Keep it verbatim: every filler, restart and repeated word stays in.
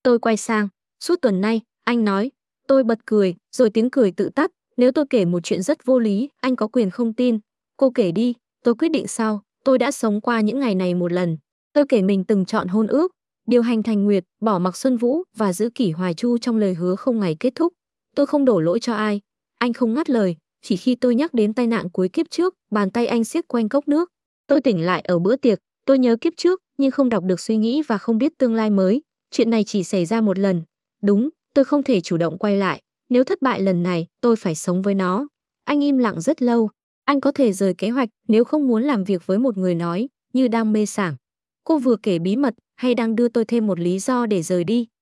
Tôi quay sang. Suốt tuần nay, anh nói. Tôi bật cười, rồi tiếng cười tự tắt. Nếu tôi kể một chuyện rất vô lý, anh có quyền không tin. Cô kể đi, tôi quyết định sau. Tôi đã sống qua những ngày này một lần. Tôi kể mình từng chọn hôn ước, điều hành Thành Nguyệt, bỏ mặc Xuân Vũ và giữ kỷ Hoài Chu trong lời hứa không ngày kết thúc. Tôi không đổ lỗi cho ai. Anh không ngắt lời. Chỉ khi tôi nhắc đến tai nạn cuối kiếp trước, bàn tay anh siết quanh cốc nước. Tôi tỉnh lại ở bữa tiệc. Tôi nhớ kiếp trước, nhưng không đọc được suy nghĩ và không biết tương lai mới. Chuyện này chỉ xảy ra một lần. Đúng, tôi không thể chủ động quay lại. Nếu thất bại lần này, tôi phải sống với nó. Anh im lặng rất lâu. Anh có thể rời kế hoạch nếu không muốn làm việc với một người nói, như đang mê sảng. Cô vừa kể bí mật hay đang đưa tôi thêm một lý do để rời đi?